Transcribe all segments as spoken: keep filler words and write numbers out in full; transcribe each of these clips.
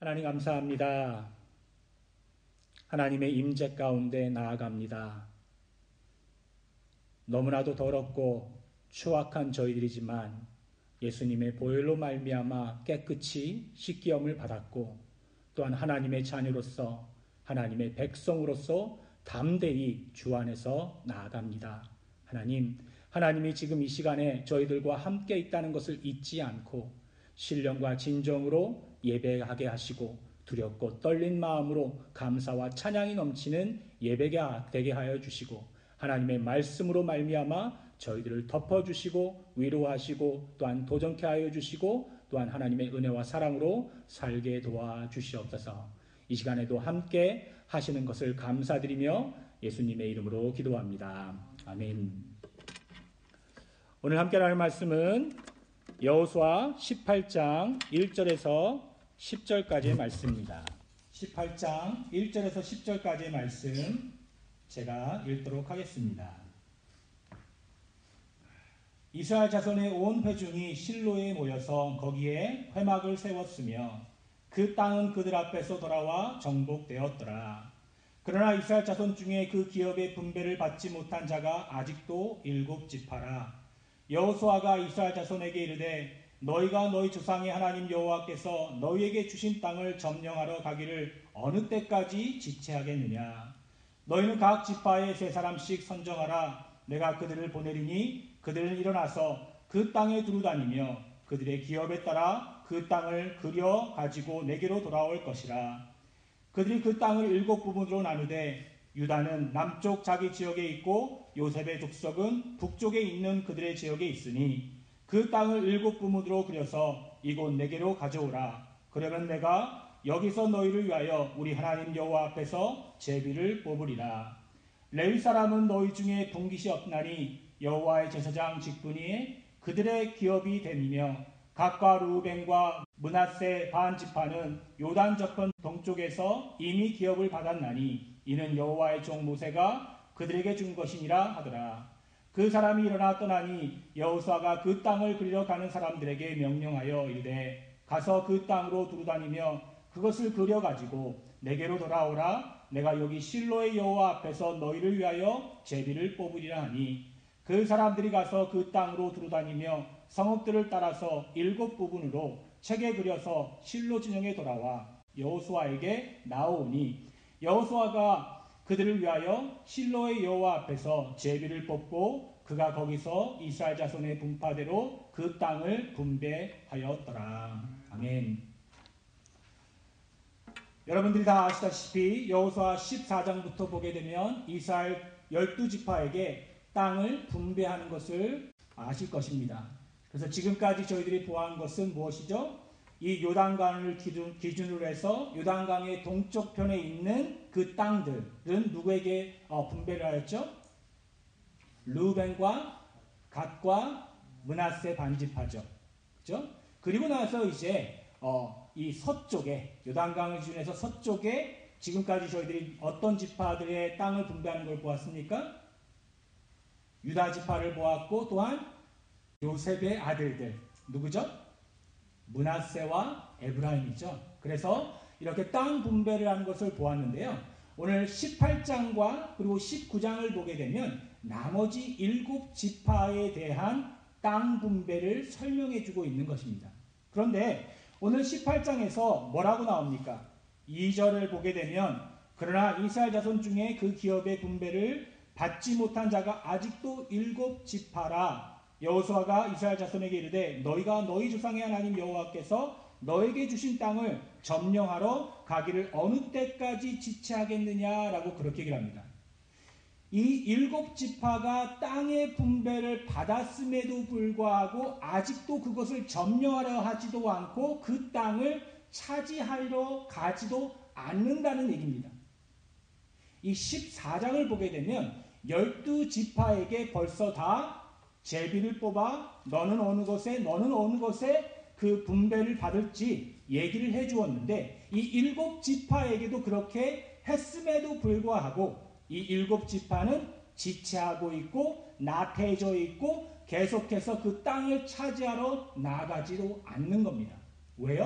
하나님 감사합니다. 하나님의 임재 가운데 나아갑니다. 너무나도 더럽고 추악한 저희들이지만 예수님의 보혈로 말미암아 깨끗이 씻기움을 받았고 또한 하나님의 자녀로서 하나님의 백성으로서 담대히 주 안에서 나아갑니다. 하나님, 하나님이 지금 이 시간에 저희들과 함께 있다는 것을 잊지 않고 신령과 진정으로 예배하게 하시고 두렵고 떨린 마음으로 감사와 찬양이 넘치는 예배가 되게 하여 주시고 하나님의 말씀으로 말미암아 저희들을 덮어주시고 위로하시고 또한 도전케 하여 주시고 또한 하나님의 은혜와 사랑으로 살게 도와주시옵소서. 이 시간에도 함께 하시는 것을 감사드리며 예수님의 이름으로 기도합니다. 아멘. 오늘 함께 나눌 말씀은 여호수아 십팔 장 일 절에서 십 절까지의 말씀입니다. 십팔 장 일 절에서 십 절까지의 말씀 제가 읽도록 하겠습니다. 이스라엘 자손의 온 회중이 실로에 모여서 거기에 회막을 세웠으며 그 땅은 그들 앞에서 돌아와 정복되었더라. 그러나 이스라엘 자손 중에 그 기업의 분배를 받지 못한 자가 아직도 일곱 지파라. 여호수아가 이스라엘 자손에게 이르되 너희가 너희 조상의 하나님 여호와께서 너희에게 주신 땅을 점령하러 가기를 어느 때까지 지체하겠느냐. 너희는 각 지파에 세 사람씩 선정하라. 내가 그들을 보내리니 그들은 일어나서 그 땅에 두루다니며 그들의 기업에 따라 그 땅을 그려 가지고 내게로 돌아올 것이라. 그들이 그 땅을 일곱 부분으로 나누되 유다는 남쪽 자기 지역에 있고 요셉의 족속은 북쪽에 있는 그들의 지역에 있으니 그 땅을 일곱 부문으로 그려서 이곳 내게로 가져오라. 그러면 내가 여기서 너희를 위하여 우리 하나님 여호와 앞에서 제비를 뽑으리라. 레위 사람은 너희 중에 분깃이 없나니 여호와의 제사장 직분이 그들의 기업이 됨이며 각과 루벤과 므낫세 반 지파는 요단 저편 동쪽에서 이미 기업을 받았나니 이는 여호와의 종 모세가 그들에게 준 것이니라 하더라. 그 사람이 일어나 떠나니 여호수아가 그 땅을 그리러 가는 사람들에게 명령하여 이르되 가서 그 땅으로 두루다니며 그것을 그려가지고 내게로 돌아오라. 내가 여기 실로의 여호와 앞에서 너희를 위하여 제비를 뽑으리라 하니 그 사람들이 가서 그 땅으로 두루다니며 성읍들을 따라서 일곱 부분으로 책에 그려서 실로 진영에 돌아와 여호수아에게 나오니 여호수아가 그들을 위하여 실로의 여호와 앞에서 제비를 뽑고 그가 거기서 이스라엘 자손의 분파대로 그 땅을 분배하였더라. 아멘. 여러분들이 다 아시다시피 여호수아 십사 장부터 보게 되면 이스라엘 열두 지파에게 땅을 분배하는 것을 아실 것입니다. 그래서 지금까지 저희들이 보아한 것은 무엇이죠? 이 요단강을 기준, 기준으로 해서 요단강의 동쪽 편에 있는 그 땅들은 누구에게 어, 분배를 하였죠? 루벤과 갓과 므낫세 반지파죠. 그죠? 그리고 나서 이제 어, 이 서쪽에 요단강을 기준해서 서쪽에 지금까지 저희들이 어떤 지파들의 땅을 분배하는 걸 보았습니까? 유다 지파를 보았고 또한 요셉의 아들들 누구죠? 므낫세와 에브라임이죠. 그래서 이렇게 땅 분배를 하는 것을 보았는데요. 오늘 십팔 장과 그리고 십구 장을 보게 되면 나머지 일곱 지파에 대한 땅 분배를 설명해 주고 있는 것입니다. 그런데 오늘 십팔 장에서 뭐라고 나옵니까? 이 절을 보게 되면 그러나 이스라엘 자손 중에 그 기업의 분배를 받지 못한 자가 아직도 일곱 지파라. 여호수아가 이스라엘 자손에게 이르되 너희가 너희 조상의 하나님 여호와께서 너에게 주신 땅을 점령하러 가기를 어느 때까지 지체하겠느냐라고 그렇게 얘기를 합니다. 이 일곱 지파가 땅의 분배를 받았음에도 불구하고 아직도 그것을 점령하려 하지도 않고 그 땅을 차지하려 가지도 않는다는 얘기입니다. 이 십사 장을 보게 되면 열두 지파에게 벌써 다 제비를 뽑아 너는 어느 곳에 너는 어느 곳에 그 분배를 받을지 얘기를 해 주었는데 이 일곱 지파에게도 그렇게 했음에도 불구하고 이 일곱 지파는 지체하고 있고 나태해져 있고 계속해서 그 땅을 차지하러 나가지도 않는 겁니다. 왜요?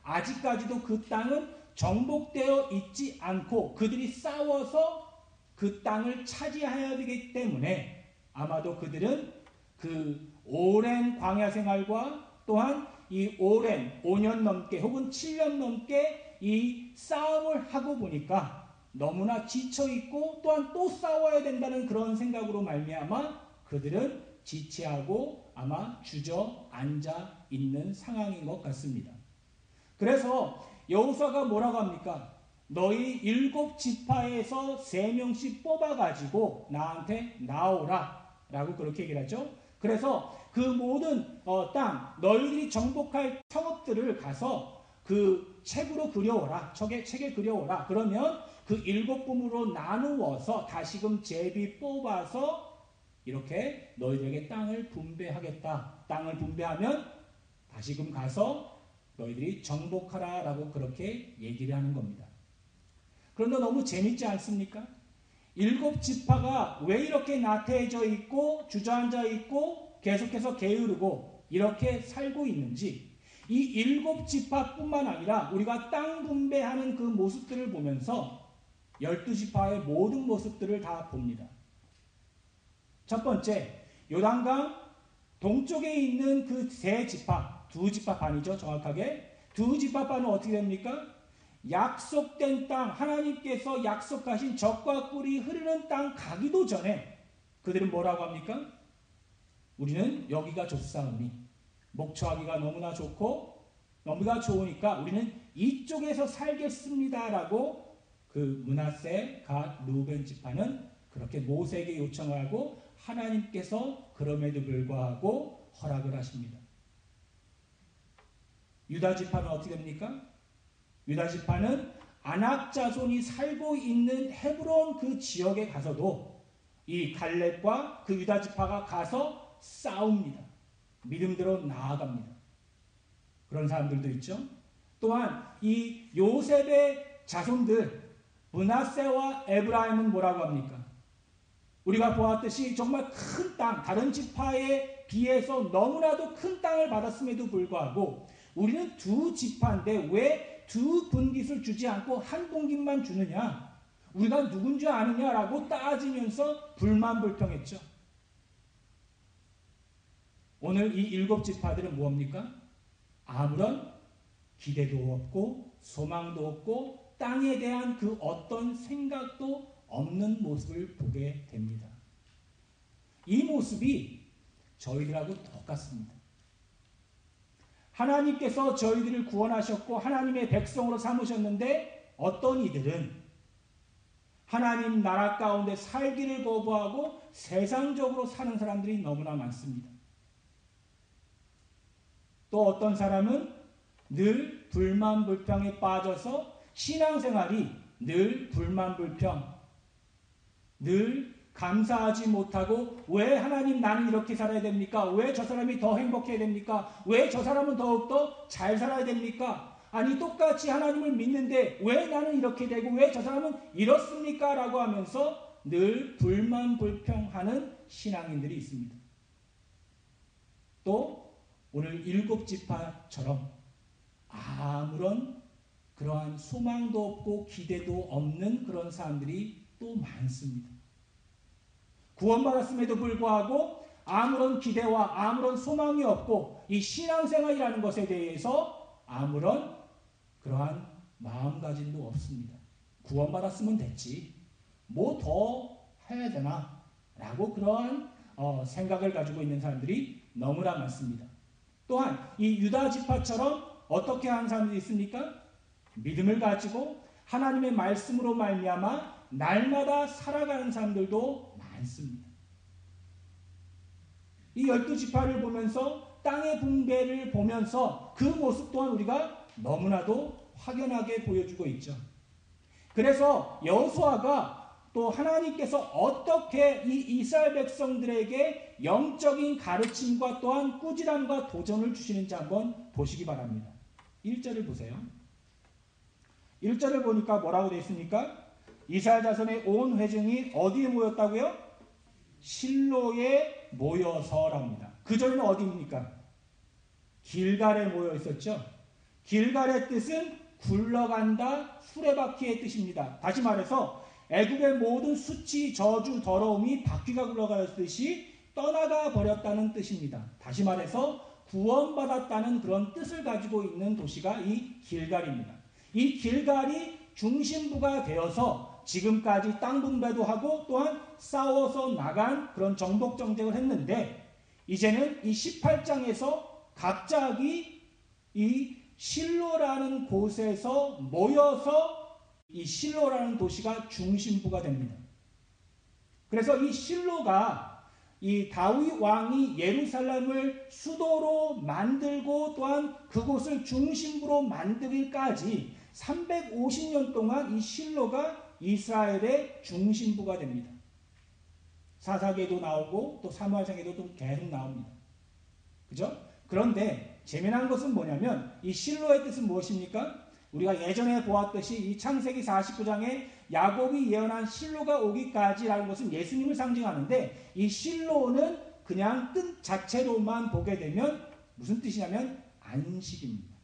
아직까지도 그 땅은 정복되어 있지 않고 그들이 싸워서 그 땅을 차지해야 되기 때문에 아마도 그들은 그 오랜 광야 생활과 또한 이 오랜 오 년 넘게 혹은 칠 년 넘게 이 싸움을 하고 보니까 너무나 지쳐있고 또한 또 싸워야 된다는 그런 생각으로 말미암아 그들은 지체하고 아마 주저앉아 있는 상황인 것 같습니다. 그래서 여호수아가 뭐라고 합니까? 너희 일곱 지파에서 세 명씩 뽑아가지고 나한테 나오라 라고 그렇게 얘기를 하죠. 그래서 그 모든 어, 땅 너희들이 정복할 성읍들을 가서 그 책으로 그려오라. 책에, 책에 그려오라. 그러면 그 일곱 부문으로 나누어서 다시금 제비 뽑아서 이렇게 너희들에게 땅을 분배하겠다. 땅을 분배하면 다시금 가서 너희들이 정복하라 라고 그렇게 얘기를 하는 겁니다. 그런데 너무 재밌지 않습니까? 일곱 지파가 왜 이렇게 나태해져 있고 주저앉아 있고 계속해서 게으르고 이렇게 살고 있는지 이 일곱 지파뿐만 아니라 우리가 땅 분배하는 그 모습들을 보면서 열두 지파의 모든 모습들을 다 봅니다. 첫 번째, 요단강 동쪽에 있는 그 세 지파, 두 지파 반이죠, 정확하게. 두 지파 반은 어떻게 됩니까? 약속된 땅, 하나님께서 약속하신 젖과 꿀이 흐르는 땅 가기도 전에 그들은 뭐라고 합니까? 우리는 여기가 좋사오니 목초하기가 너무나 좋고 너무나 좋으니까 우리는 이쪽에서 살겠습니다라고 그 므낫세, 갓, 루벤 지파는 그렇게 모세에게 요청을 하고 하나님께서 그럼에도 불구하고 허락을 하십니다. 유다 지파는 어떻게 됩니까? 유다 지파는 아낙 자손이 살고 있는 헤브론 그 지역에 가서도 이 갈렙과 그 유다 지파가 가서 싸웁니다. 믿음대로 나아갑니다. 그런 사람들도 있죠. 또한 이 요셉의 자손들 므낫세와 에브라임은 뭐라고 합니까? 우리가 보았듯이 정말 큰 땅, 다른 지파에 비해서 너무나도 큰 땅을 받았음에도 불구하고 우리는 두 지파인데 왜 두 분깃을 주지 않고 한 분깃만 주느냐? 우리가 누군지 아느냐라고 따지면서 불만불평했죠. 오늘 이 일곱 지파들은 뭡니까? 아무런 기대도 없고 소망도 없고 땅에 대한 그 어떤 생각도 없는 모습을 보게 됩니다. 이 모습이 저희들하고 똑같습니다. 하나님께서 저희들을 구원하셨고 하나님의 백성으로 삼으셨는데 어떤 이들은 하나님 나라 가운데 살기를 거부하고 세상적으로 사는 사람들이 너무나 많습니다. 또 어떤 사람은 늘 불만불평에 빠져서 신앙생활이 늘 불만불평, 늘 감사하지 못하고 왜 하나님 나는 이렇게 살아야 됩니까? 왜 저 사람이 더 행복해야 됩니까? 왜 저 사람은 더욱더 잘 살아야 됩니까? 아니 똑같이 하나님을 믿는데 왜 나는 이렇게 되고 왜 저 사람은 이렇습니까? 라고 하면서 늘 불만불평하는 신앙인들이 있습니다. 또 오늘 일곱 지파처럼 아무런 그러한 소망도 없고 기대도 없는 그런 사람들이 또 많습니다. 구원받았음에도 불구하고 아무런 기대와 아무런 소망이 없고 이 신앙생활이라는 것에 대해서 아무런 그러한 마음가짐도 없습니다. 구원받았으면 됐지. 뭐 더 해야 되나? 라고 그러한 어, 생각을 가지고 있는 사람들이 너무나 많습니다. 또한 이 유다 지파처럼 어떻게 하는 사람들이 있습니까? 믿음을 가지고 하나님의 말씀으로 말미암아 날마다 살아가는 사람들도 많습니다. 이 열두 지파를 보면서 땅의 분배를 보면서 그 모습 또한 우리가 너무나도 확연하게 보여주고 있죠. 그래서 여호수아가 또 하나님께서 어떻게 이 이스라엘 백성들에게 영적인 가르침과 또한 꾸지람과 도전을 주시는지 한번 보시기 바랍니다. 일 절을 보세요. 일 절을 보니까 뭐라고 되어 있습니까? 이스라엘 자손의 온 회중이 어디에 모였다고요? 실로에 모여서랍니다. 그 전에는 어디입니까? 길갈에 모여 있었죠. 길갈의 뜻은 굴러간다, 수레바퀴의 뜻입니다. 다시 말해서 애굽의 모든 수치, 저주, 더러움이 바퀴가 굴러가듯이 떠나가 버렸다는 뜻입니다. 다시 말해서 구원받았다는 그런 뜻을 가지고 있는 도시가 이 길갈입니다. 이 길갈이 중심부가 되어서 지금까지 땅 분배도 하고 또한 싸워서 나간 그런 정복 정책을 했는데, 이제는 이 십팔 장에서 갑자기 이 실로라는 곳에서 모여서 이 실로라는 도시가 중심부가 됩니다. 그래서 이 실로가 이 다윗 왕이 예루살렘을 수도로 만들고 또한 그곳을 중심부로 만들기까지 삼백오십 년 동안 이 실로가 이스라엘의 중심부가 됩니다. 사사기에도 나오고 또 사무엘상에도 또 계속 나옵니다. 그죠? 그런데 재미난 것은 뭐냐면 이 실로의 뜻은 무엇입니까? 우리가 예전에 보았듯이 이 창세기 사십구 장에 야곱이 예언한 실로가 오기까지라는 것은 예수님을 상징하는데, 이 실로는 그냥 뜻 자체로만 보게 되면 무슨 뜻이냐면 안식입니다.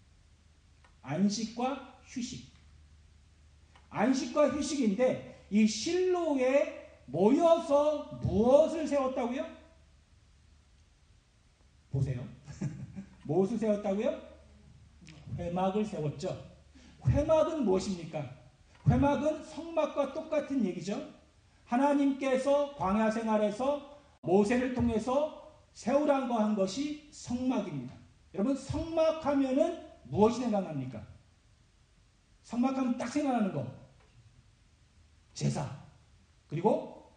안식과 휴식. 안식과 휴식인데, 이 실로에 모여서 무엇을 세웠다고요? 보세요. 무엇을 세웠다고요? 회막을 세웠죠. 회막은 무엇입니까? 회막은 성막과 똑같은 얘기죠. 하나님께서 광야 생활에서 모세를 통해서 세우라고 한 것이 성막입니다. 여러분, 성막하면은 무엇이 생각납니까? 성막하면 딱 생각나는 거. 제사. 그리고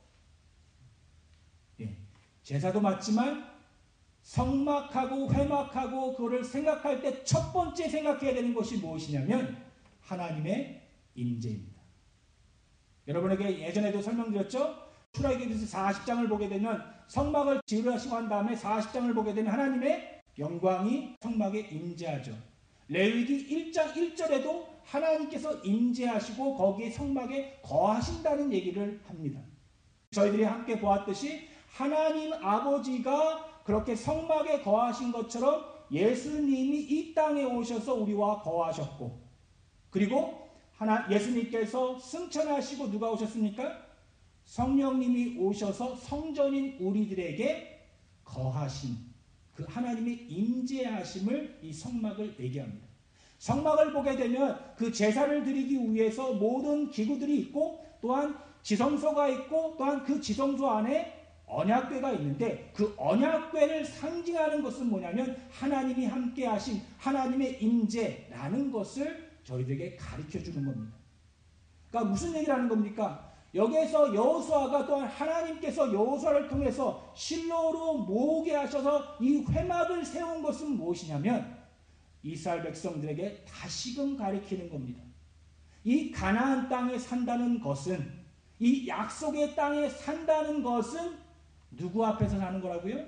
예, 제사도 맞지만 성막하고 회막하고 그거를 생각할 때 첫 번째 생각해야 되는 것이 무엇이냐면 하나님의 임재입니다. 여러분에게 예전에도 설명드렸죠? 출애굽기 사십 장을 보게 되면 성막을 지으시고 한 다음에 사십 장을 보게 되면 하나님의 영광이 성막에 임재하죠. 레위기 일 장 일 절에도 하나님께서 임재하시고 거기에 성막에 거하신다는 얘기를 합니다. 저희들이 함께 보았듯이 하나님 아버지가 그렇게 성막에 거하신 것처럼 예수님이 이 땅에 오셔서 우리와 거하셨고, 그리고 하나 예수님께서 승천하시고 누가 오셨습니까? 성령님이 오셔서 성전인 우리들에게 거하신 그 하나님의 임재하심을 이 성막을 얘기합니다. 성막을 보게 되면 그 제사를 드리기 위해서 모든 기구들이 있고 또한 지성소가 있고 또한 그 지성소 안에 언약궤가 있는데, 그 언약궤를 상징하는 것은 뭐냐면 하나님이 함께 하신 하나님의 임재라는 것을 저희들에게 가르쳐 주는 겁니다. 그러니까 무슨 얘기를 하는 겁니까? 여기에서 여호수아가 또한 하나님께서 여호수아를 통해서 실로로 모으게 하셔서 이 회막을 세운 것은 무엇이냐면 이스라엘 백성들에게 다시금 가르치는 겁니다. 이 가나안 땅에 산다는 것은, 이 약속의 땅에 산다는 것은 누구 앞에서 사는 거라고요?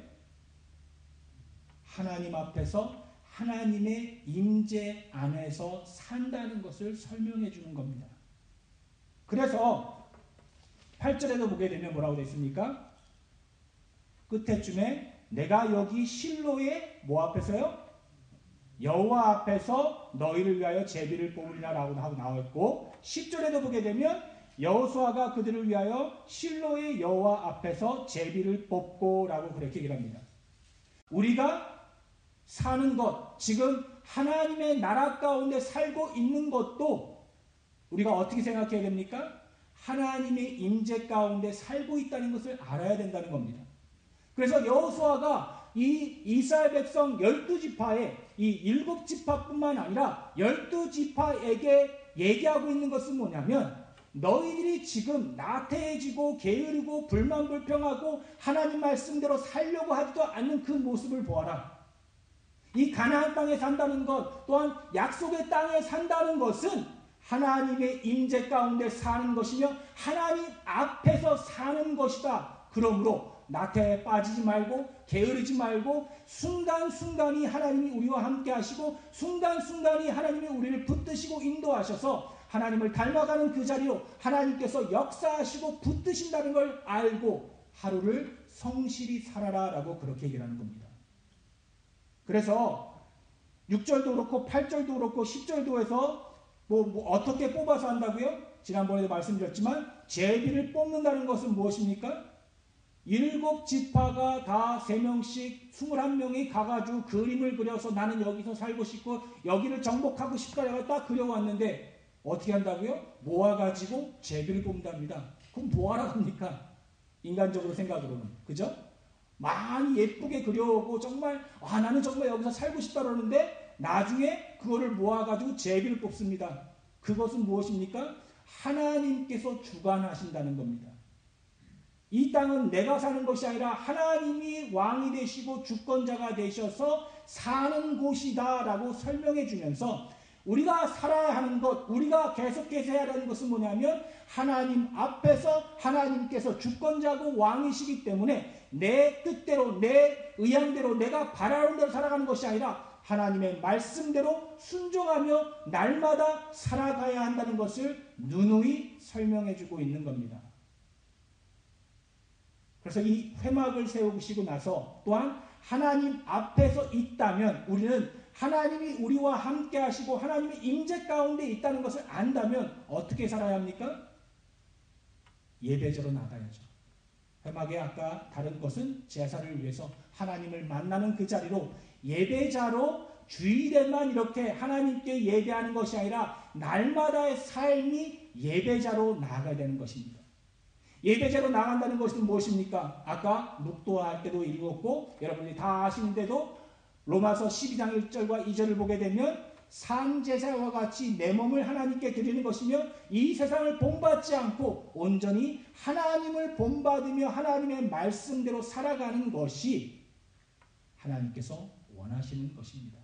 하나님 앞에서 하나님의 임재 안에서 산다는 것을 설명해 주는 겁니다. 그래서 팔 절에도 보게 되면 뭐라고 되어 있습니까? 끝에쯤에 내가 여기 실로의 뭐 앞에서요? 여호와 앞에서 너희를 위하여 제비를 뽑으리라 라고 하고 나와있고, 십 절에도 보게 되면 여호수아가 그들을 위하여 실로의 여호와 앞에서 제비를 뽑고 라고 그렇게 얘기를 합니다. 우리가 사는 것, 지금 하나님의 나라 가운데 살고 있는 것도 우리가 어떻게 생각해야 됩니까? 하나님의 임재 가운데 살고 있다는 것을 알아야 된다는 겁니다. 그래서 여호수아가 이 이스라엘 백성 열두 지파에 이 일곱 지파뿐만 아니라 열두 지파에게 얘기하고 있는 것은 뭐냐면, 너희들이 지금 나태해지고 게으르고 불만불평하고 하나님 말씀대로 살려고 하지도 않는 그 모습을 보아라. 이 가나안 땅에 산다는 것, 또한 약속의 땅에 산다는 것은 하나님의 임재 가운데 사는 것이며 하나님 앞에서 사는 것이다. 그러므로 나태에 빠지지 말고 게으르지 말고 순간순간이 하나님이 우리와 함께 하시고 순간순간이 하나님이 우리를 붙드시고 인도하셔서 하나님을 닮아가는 그 자리로 하나님께서 역사하시고 붙드신다는 걸 알고 하루를 성실히 살아라 라고 그렇게 얘기하는 겁니다. 그래서 육 절도 그렇고 팔 절도 그렇고 십 절도 해서 뭐, 뭐 어떻게 뽑아서 한다고요? 지난번에도 말씀드렸지만 제비를 뽑는다는 것은 무엇입니까? 일곱 지파가 다 세 명씩 스물한 명이 가가지고 그림을 그려서 나는 여기서 살고 싶고 여기를 정복하고 싶다 내가 딱 그려왔는데 어떻게 한다고요? 모아가지고 제비를 뽑는답니다. 그럼 뭐하러 합니까? 인간적으로 생각으로는. 그죠? 많이 예쁘게 그려오고 정말 아 나는 정말 여기서 살고 싶다 그러는데 나중에 그거를 모아가지고 제비를 뽑습니다. 그것은 무엇입니까? 하나님께서 주관하신다는 겁니다. 이 땅은 내가 사는 것이 아니라 하나님이 왕이 되시고 주권자가 되셔서 사는 곳이다 라고 설명해 주면서 우리가 살아야 하는 것, 우리가 계속해서 해야 하는 것은 뭐냐면 하나님 앞에서 하나님께서 주권자고 왕이시기 때문에 내 뜻대로 내 의향대로 내가 바라는 대로 살아가는 것이 아니라 하나님의 말씀대로 순종하며 날마다 살아가야 한다는 것을 누누이 설명해 주고 있는 겁니다. 그래서 이 회막을 세우시고 나서 또한 하나님 앞에서 있다면 우리는 하나님이 우리와 함께 하시고 하나님의 임재 가운데 있다는 것을 안다면 어떻게 살아야 합니까? 예배자로 나가야죠. 회막에 아까 다른 것은 제사를 위해서 하나님을 만나는 그 자리로 예배자로 주일에만 이렇게 하나님께 예배하는 것이 아니라 날마다의 삶이 예배자로 나아가야 되는 것입니다. 예배자로 나간다는 것은 무엇입니까? 아까 묵도할 때도 읽었고 여러분이 다 아시는데도 로마서 십이 장 일 절과 이 절을 보게 되면 산제사와 같이 내 몸을 하나님께 드리는 것이며 이 세상을 본받지 않고 온전히 하나님을 본받으며 하나님의 말씀대로 살아가는 것이 하나님께서 원하시는 것입니다.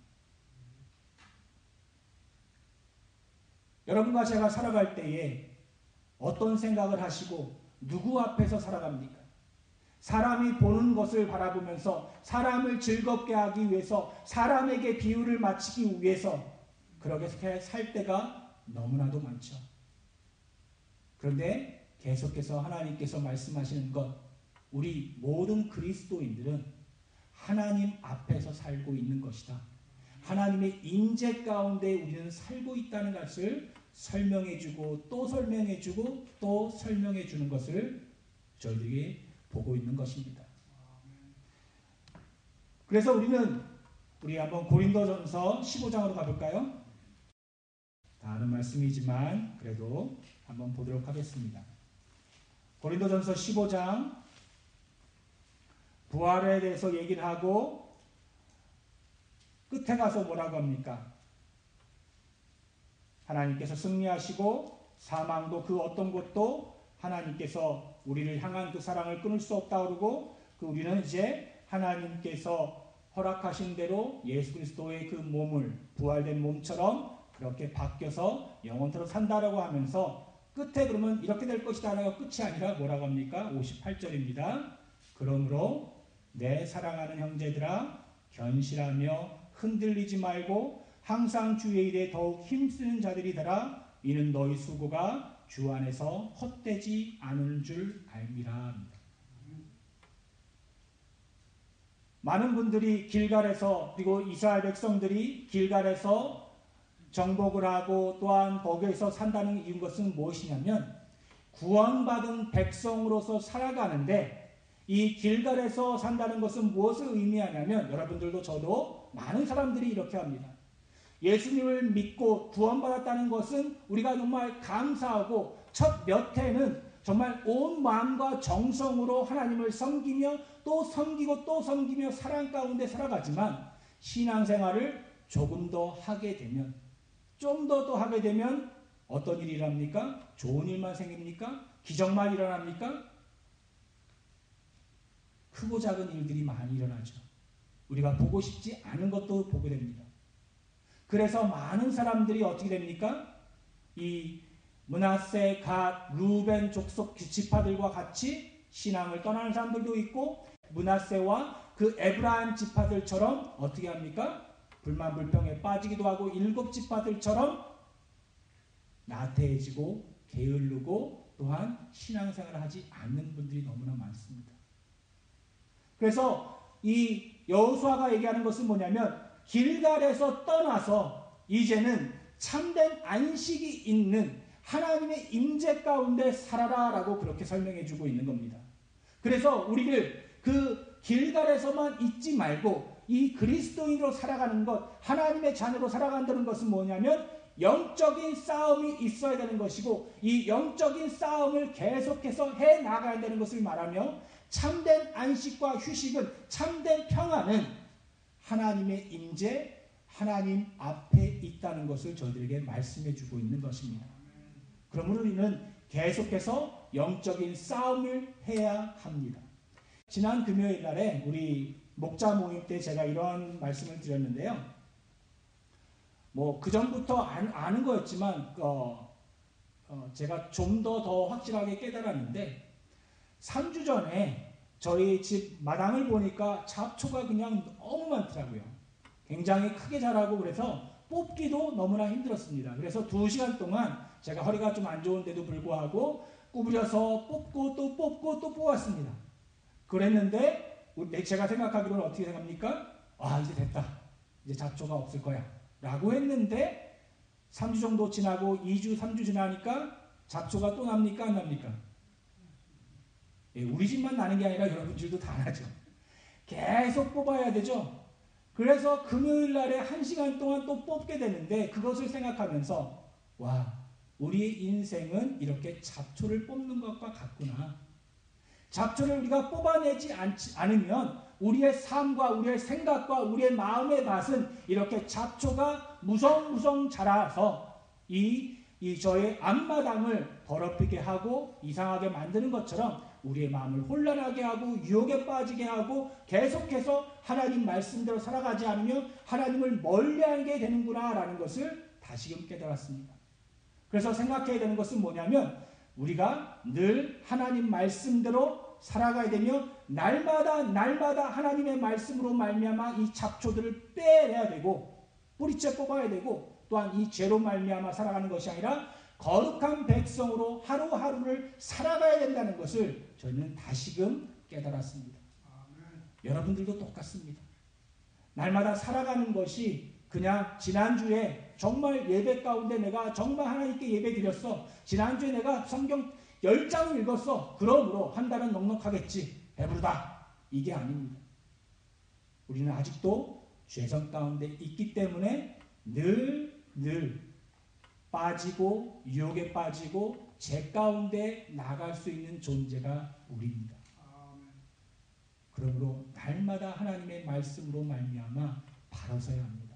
여러분과 제가 살아갈 때에 어떤 생각을 하시고 누구 앞에서 살아갑니까? 사람이 보는 것을 바라보면서 사람을 즐겁게 하기 위해서 사람에게 비유를 맞추기 위해서 그렇게 살 때가 너무나도 많죠. 그런데 계속해서 하나님께서 말씀하시는 것 우리 모든 그리스도인들은 하나님 앞에서 살고 있는 것이다. 하나님의 임재 가운데 우리는 살고 있다는 것을 설명해주고 또 설명해주고 또 설명해주는 것을 저희들이 보고 있는 것입니다. 그래서 우리는 우리 한번 고린도전서 십오 장으로 가볼까요? 다른 말씀이지만 그래도 한번 보도록 하겠습니다. 고린도전서 십오 장 부활에 대해서 얘기를 하고 끝에 가서 뭐라고 합니까? 하나님께서 승리하시고 사망도 그 어떤 것도 하나님께서 우리를 향한 그 사랑을 끊을 수 없다 그러고 그 우리는 이제 하나님께서 허락하신 대로 예수 그리스도의 그 몸을 부활된 몸처럼 그렇게 바뀌어서 영원토록 산다라고 하면서 끝에 그러면 이렇게 될 것이다 라고 끝이 아니라 뭐라고 합니까? 오십팔 절입니다. 그러므로 내 사랑하는 형제들아 견실하며 흔들리지 말고 항상 주의 일에 더욱 힘쓰는 자들이 되라. 이는 너희 수고가 주 안에서 헛되지 않은 줄 알미라. 많은 분들이 길갈에서 그리고 이스라엘 백성들이 길갈에서 정복을 하고 또한 거기에서 산다는 이유 것은 무엇이냐면 구원받은 백성으로서 살아가는데 이 길갈에서 산다는 것은 무엇을 의미하냐면 여러분들도 저도 많은 사람들이 이렇게 합니다. 예수님을 믿고 구원받았다는 것은 우리가 정말 감사하고 첫 몇 해는 정말 온 마음과 정성으로 하나님을 섬기며 또 섬기고 또 섬기며 사랑 가운데 살아가지만 신앙생활을 조금 더 하게 되면 좀 더 또 하게 되면 어떤 일이 일어납니까? 좋은 일만 생깁니까? 기적만 일어납니까? 크고 작은 일들이 많이 일어나죠. 우리가 보고 싶지 않은 것도 보게 됩니다. 그래서 많은 사람들이 어떻게 됩니까? 이 므낫세, 갓, 루벤 족속 지파들과 같이 신앙을 떠나는 사람들도 있고 므낫세와 그 에브라임 지파들처럼 어떻게 합니까? 불만불평에 빠지기도 하고 일곱 지파들처럼 나태해지고 게을르고 또한 신앙생활을 하지 않는 분들이 너무나 많습니다. 그래서 이 여호수아가 얘기하는 것은 뭐냐면 길갈에서 떠나서 이제는 참된 안식이 있는 하나님의 임재 가운데 살아라라고 그렇게 설명해 주고 있는 겁니다. 그래서 우리를 그 길갈에서만 있지 말고 이 그리스도인으로 살아가는 것, 하나님의 자녀로 살아간다는 것은 뭐냐면 영적인 싸움이 있어야 되는 것이고 이 영적인 싸움을 계속해서 해 나가야 되는 것을 말하며 참된 안식과 휴식은, 참된 평안은 하나님의 임재, 하나님 앞에 있다는 것을 저희들에게 말씀해 주고 있는 것입니다. 그러므로 우리는 계속해서 영적인 싸움을 해야 합니다. 지난 금요일 날에 우리 목자 모임 때 제가 이런 말씀을 드렸는데요. 뭐 그 전부터 아는 거였지만 어, 어, 제가 좀 더 더 확실하게 깨달았는데 삼 주 전에 저희 집 마당을 보니까 잡초가 그냥 너무 많더라고요. 굉장히 크게 자라고 그래서 뽑기도 너무나 힘들었습니다. 그래서 두 시간 동안 제가 허리가 좀 안 좋은데도 불구하고 구부려서 뽑고 또 뽑고 또 뽑았습니다. 그랬는데 제가 생각하기로는 어떻게 생각합니까? 아, 이제 됐다. 이제 잡초가 없을 거야. 라고 했는데 삼 주 정도 지나고 이 주, 삼 주 지나니까 잡초가 또 납니까? 안 납니까? 예, 우리 집만 나는 게 아니라 여러분들도 다 나죠. 계속 뽑아야 되죠. 그래서 금요일 날에 한 시간 동안 또 뽑게 되는데 그것을 생각하면서 와, 우리의 인생은 이렇게 잡초를 뽑는 것과 같구나. 잡초를 우리가 뽑아내지 않지, 않으면 우리의 삶과 우리의 생각과 우리의 마음의 밭은 이렇게 잡초가 무성무성 자라서 이, 이 저의 앞마당을 더럽히게 하고 이상하게 만드는 것처럼 우리의 마음을 혼란하게 하고 유혹에 빠지게 하고 계속해서 하나님 말씀대로 살아가지 않으면 하나님을 멀리하게 되는구나 라는 것을 다시금 깨달았습니다. 그래서 생각해야 되는 것은 뭐냐면 우리가 늘 하나님 말씀대로 살아가야 되며 날마다 날마다 하나님의 말씀으로 말미암아 이 잡초들을 빼내야 되고 뿌리째 뽑아야 되고 또한 이 죄로 말미암아 살아가는 것이 아니라 거룩한 백성으로 하루하루를 살아가야 된다는 것을 저희는 다시금 깨달았습니다. 아멘. 여러분들도 똑같습니다. 날마다 살아가는 것이 그냥 지난주에 정말 예배 가운데 내가 정말 하나님께 예배 드렸어. 지난주에 내가 성경 열 장을 읽었어. 그러므로 한 달은 넉넉하겠지. 배부르다. 이게 아닙니다. 우리는 아직도 죄성 가운데 있기 때문에 늘, 늘 빠지고 유혹에 빠지고 죄 가운데 나갈 수 있는 존재가 우리입니다. 그러므로 날마다 하나님의 말씀으로 말미암아 바로 서야 합니다.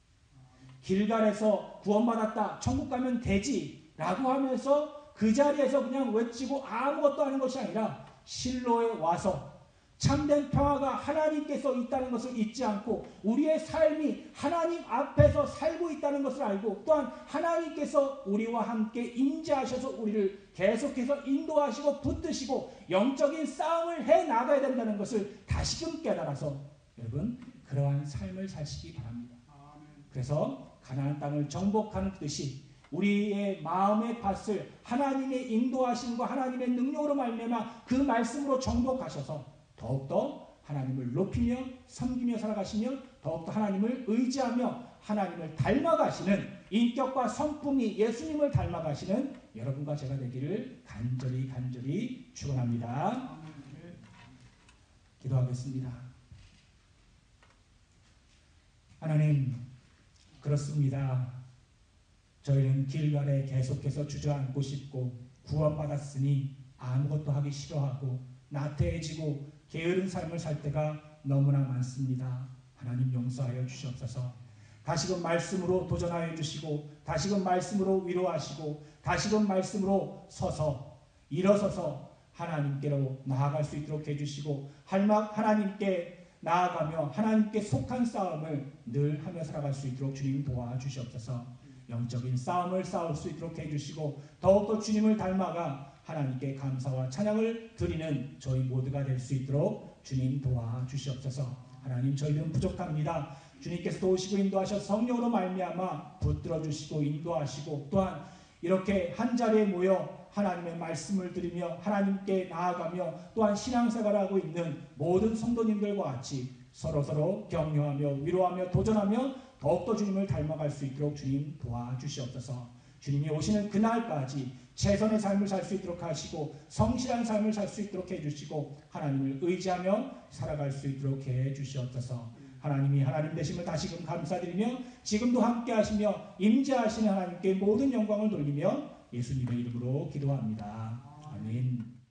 길갈에서 구원받았다. 천국 가면 되지. 라고 하면서 그 자리에서 그냥 외치고 아무것도 하는 것이 아니라 실로에 와서 참된 평화가 하나님께서 있다는 것을 잊지 않고 우리의 삶이 하나님 앞에서 살고 있다는 것을 알고 또한 하나님께서 우리와 함께 임재하셔서 우리를 계속해서 인도하시고 붙드시고 영적인 싸움을 해 나가야 된다는 것을 다시금 깨달아서 여러분 그러한 삶을 사시기 바랍니다. 그래서 가나안 땅을 정복하는 듯이 우리의 마음의 밭을 하나님의 인도하심과 하나님의 능력으로 말미암아 그 말씀으로 정복하셔서 더욱더 하나님을 높이며 섬기며 살아가시며 더욱더 하나님을 의지하며 하나님을 닮아가시는 인격과 성품이 예수님을 닮아가시는 여러분과 제가 되기를 간절히 간절히 축원합니다. 기도하겠습니다. 하나님 그렇습니다. 저희는 길갈에 계속해서 주저앉고 싶고 구원받았으니 아무것도 하기 싫어하고 나태해지고 게으른 삶을 살 때가 너무나 많습니다. 하나님 용서하여 주시옵소서. 다시금 말씀으로 도전하여 주시고 다시금 말씀으로 위로하시고 다시금 말씀으로 서서 일어서서 하나님께로 나아갈 수 있도록 해주시고 하나님께 나아가며 하나님께 속한 싸움을 늘 하며 살아갈 수 있도록 주님 도와주시옵소서. 영적인 싸움을 싸울 수 있도록 해주시고 더욱더 주님을 닮아가 하나님께 감사와 찬양을 드리는 저희 모두가 될 수 있도록 주님 도와주시옵소서. 하나님 저희는 부족합니다. 주님께서 도우시고 인도하셔서 성령으로 말미암아 붙들어 주시고 인도하시고 또한 이렇게 한자리에 모여 하나님의 말씀을 드리며 하나님께 나아가며 또한 신앙생활을 하고 있는 모든 성도님들과 같이 서로서로 격려하며 위로하며 도전하며 더욱더 주님을 닮아갈 수 있도록 주님 도와주시옵소서. 주님이 오시는 그날까지 최선의 삶을 살 수 있도록 하시고 성실한 삶을 살 수 있도록 해주시고 하나님을 의지하며 살아갈 수 있도록 해주시옵소서. 하나님이 하나님 되심을 다시금 감사드리며 지금도 함께 하시며 임재하시는 하나님께 모든 영광을 돌리며 예수님의 이름으로 기도합니다. 아멘.